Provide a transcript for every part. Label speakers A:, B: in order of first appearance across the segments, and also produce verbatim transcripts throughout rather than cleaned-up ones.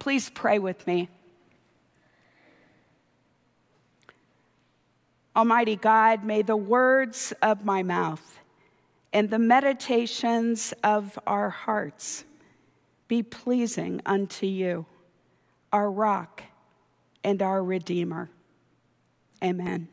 A: Please pray with me. Almighty God, may the words of my mouth and the meditations of our hearts be pleasing unto you, our rock and our Redeemer. Amen.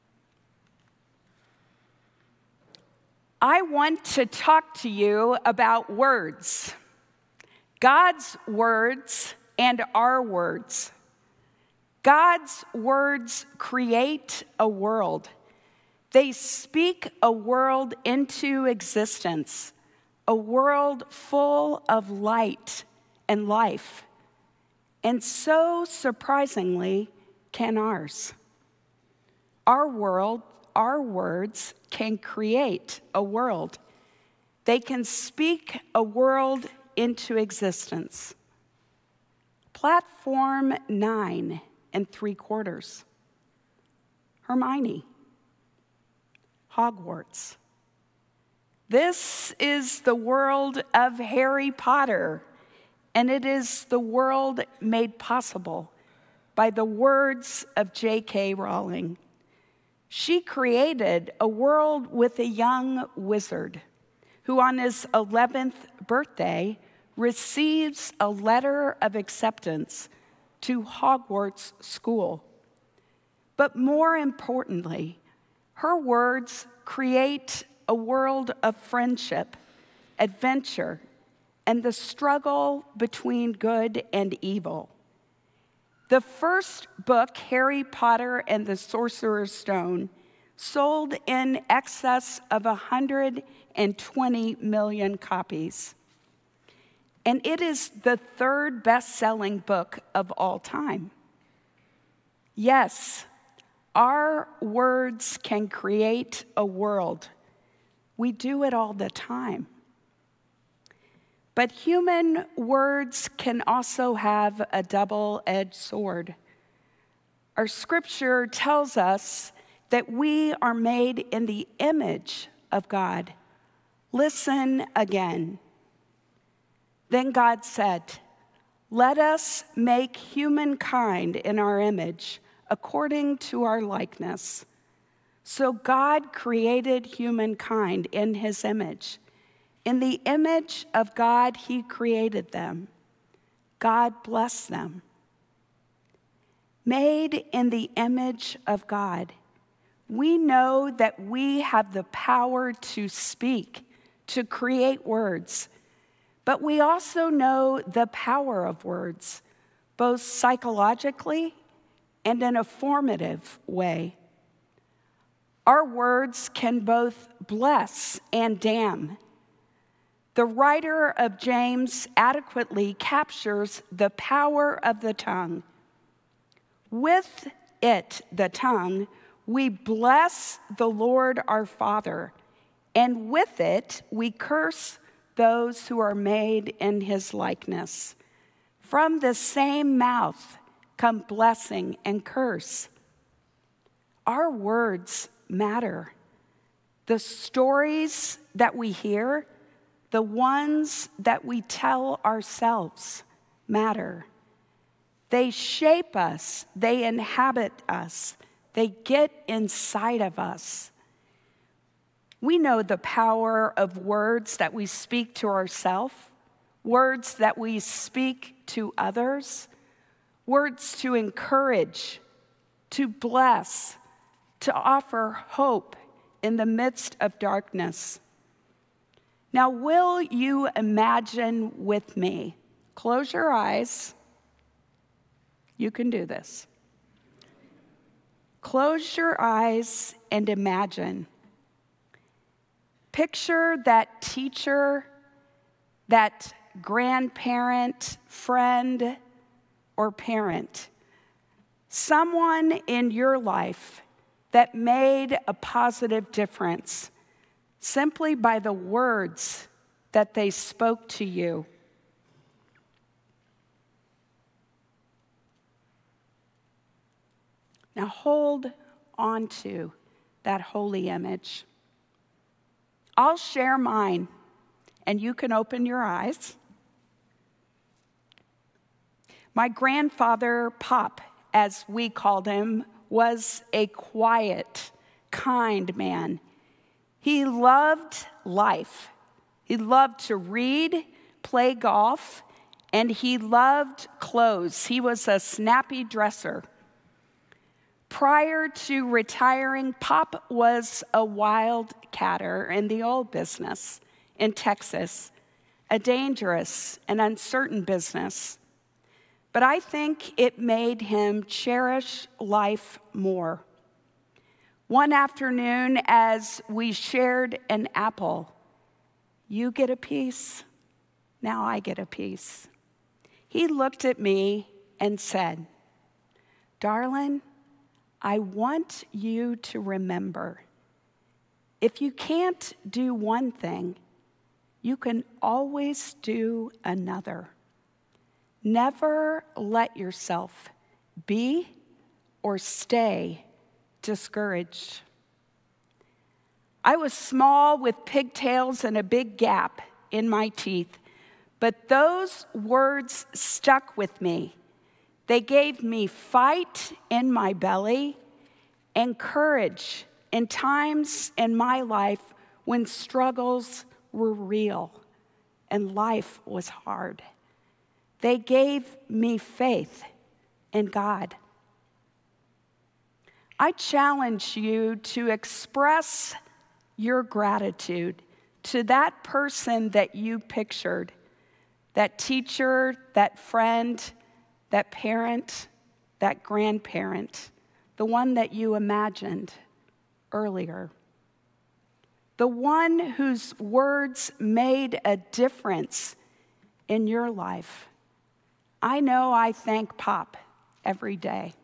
A: I want to talk to you about words, God's words and our words. God's words create a world. They speak a world into existence, a world full of light and life. And so surprisingly can ours. Our world, our words can create a world. They can speak a world into existence. Platform nine and three quarters. Hermione. Hogwarts. This is the world of Harry Potter, and it is the world made possible by the words of J K Rowling. She created a world with a young wizard who on his eleventh birthday receives a letter of acceptance to Hogwarts School. But more importantly, her words create a world of friendship, adventure, and the struggle between good and evil. The first book, Harry Potter and the Sorcerer's Stone, sold in excess of one hundred twenty million copies. And it is the third best-selling book of all time. Yes, our words can create a world. We do it all the time. But human words can also have a double-edged sword. Our scripture tells us that we are made in the image of God. Listen again. Then God said, "Let us make humankind in our image, according to our likeness." So God created humankind in his image. In the image of God, he created them. God blessed them. Made in the image of God, we know that we have the power to speak, to create words. But we also know the power of words, both psychologically and in a formative way. Our words can both bless and damn. The writer of James adequately captures the power of the tongue. With it, the tongue, we bless the Lord our Father, and with it we curse those who are made in his likeness. From the same mouth come blessing and curse. Our words matter. The stories that we hear, the ones that we tell ourselves, matter. They shape us, they inhabit us, they get inside of us. We know the power of words that we speak to ourselves, words that we speak to others, words to encourage, to bless, to offer hope in the midst of darkness. Now, will you imagine with me? Close your eyes. You can do this. Close your eyes and imagine. Picture that teacher, that grandparent, friend, or parent, someone in your life that made a positive difference simply by the words that they spoke to you. Now hold on to that holy image. I'll share mine, and you can open your eyes. My grandfather, Pop, as we called him, was a quiet, kind man. He loved life. He loved to read, play golf, and he loved clothes. He was a snappy dresser. Prior to retiring, Pop was a wildcatter in the oil business in Texas, a dangerous and uncertain business. But I think it made him cherish life more. One afternoon, as we shared an apple, you get a piece, now I get a piece. He looked at me and said, "Darling, I want you to remember, if you can't do one thing, you can always do another. Never let yourself be or stay discouraged." I was small with pigtails and a big gap in my teeth, but those words stuck with me. They gave me fight in my belly and courage in times in my life when struggles were real and life was hard. They gave me faith in God. I challenge you to express your gratitude to that person that you pictured, that teacher, that friend, that parent, that grandparent, the one that you imagined earlier. The one whose words made a difference in your life. I know I thank Pop every day.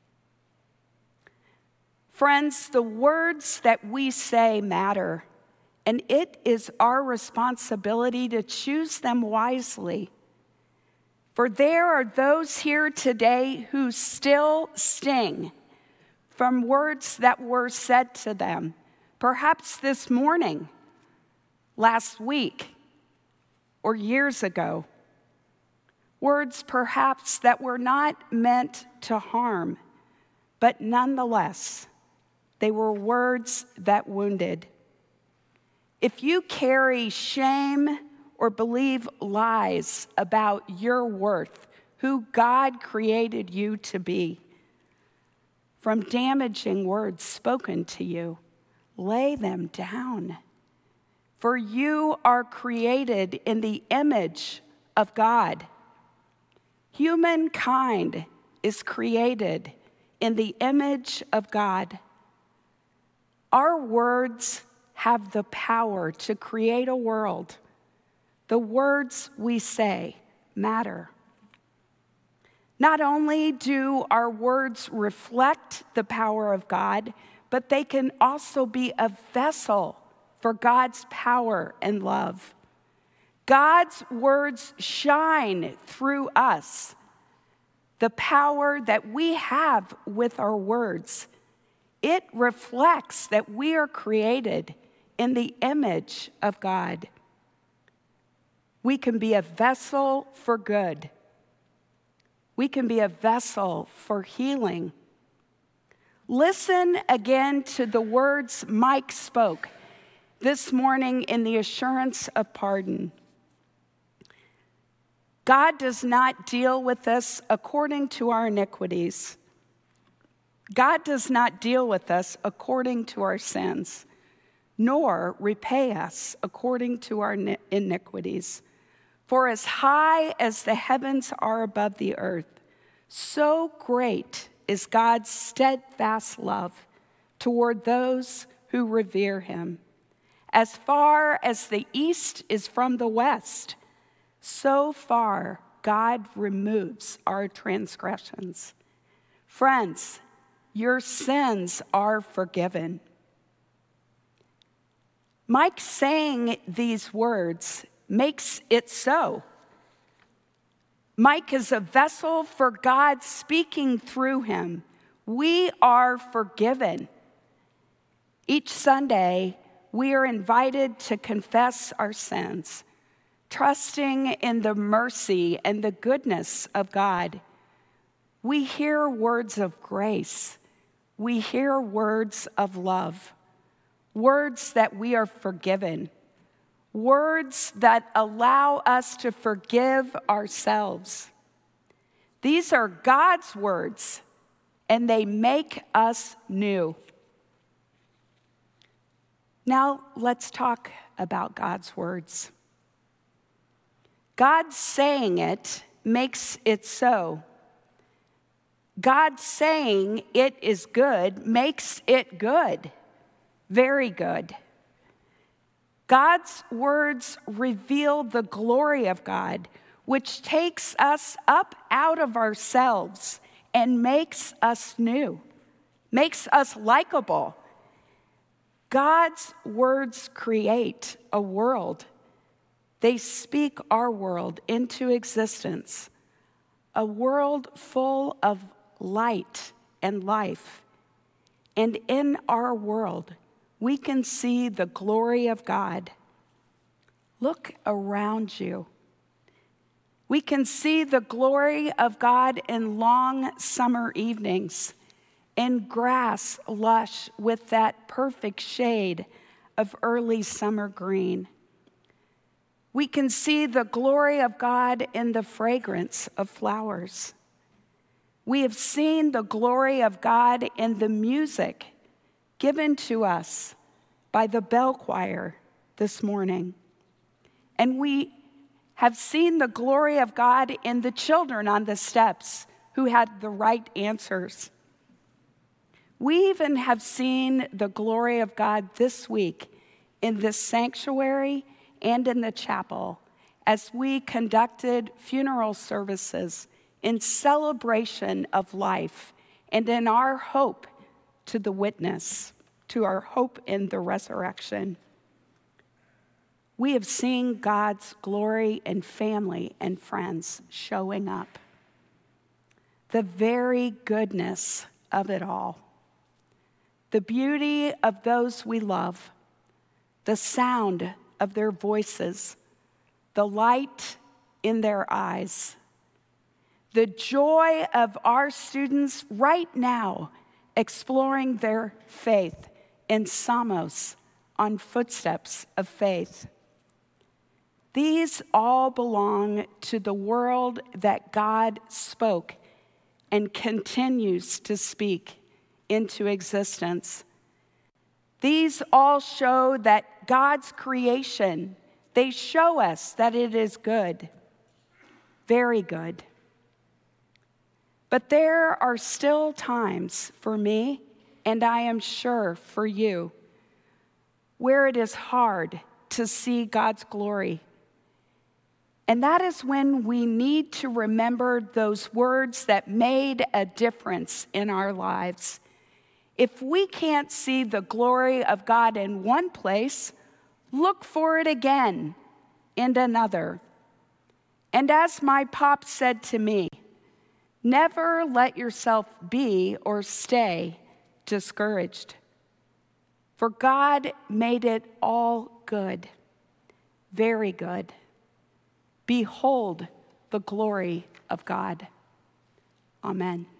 A: Friends, the words that we say matter, and it is our responsibility to choose them wisely. For there are those here today who still sting from words that were said to them, perhaps this morning, last week, or years ago. Words perhaps that were not meant to harm, but nonetheless, they were words that wounded. If you carry shame or believe lies about your worth, who God created you to be, from damaging words spoken to you, lay them down. For you are created in the image of God. Humankind is created in the image of God. Our words have the power to create a world. The words we say matter. Not only do our words reflect the power of God, but they can also be a vessel for God's power and love. God's words shine through us. The power that we have with our words, it reflects that we are created in the image of God. We can be a vessel for good. We can be a vessel for healing. Listen again to the words Mike spoke this morning in the assurance of pardon. God does not deal with us according to our iniquities. God does not deal with us according to our sins, nor repay us according to our iniquities. For as high as the heavens are above the earth, so great is God's steadfast love toward those who revere him. As far as the east is from the west, so far God removes our transgressions. Friends, your sins are forgiven. Mike saying these words makes it so. Mike is a vessel for God speaking through him. We are forgiven. Each Sunday, we are invited to confess our sins, trusting in the mercy and the goodness of God, we hear words of grace. We hear words of love, words that we are forgiven, words that allow us to forgive ourselves. These are God's words, and they make us new. Now, let's talk about God's words. God saying it makes it so. God saying it is good makes it good, very good. God's words reveal the glory of God, which takes us up out of ourselves and makes us new, makes us likable. God's words create a world. They speak our world into existence, a world full of light and life. And in our world, we can see the glory of God. Look around you. We can see the glory of God in long summer evenings, in grass lush with that perfect shade of early summer green. We can see the glory of God in the fragrance of flowers. We have seen the glory of God in the music given to us by the bell choir this morning. And we have seen the glory of God in the children on the steps who had the right answers. We even have seen the glory of God this week in this sanctuary and in the chapel as we conducted funeral services in celebration of life and in our hope to the witness, to our hope in the resurrection. We have seen God's glory in family and friends showing up. The very goodness of it all. The beauty of those we love. The sound of their voices. The light in their eyes. The joy of our students right now exploring their faith in Samos on footsteps of faith. These all belong to the world that God spoke and continues to speak into existence. These all show that God's creation, they show us that it is good, very good. But there are still times for me, and I am sure for you, where it is hard to see God's glory. And that is when we need to remember those words that made a difference in our lives. If we can't see the glory of God in one place, look for it again in another. And as my pop said to me, never let yourself be or stay discouraged. For God made it all good, very good. Behold the glory of God. Amen.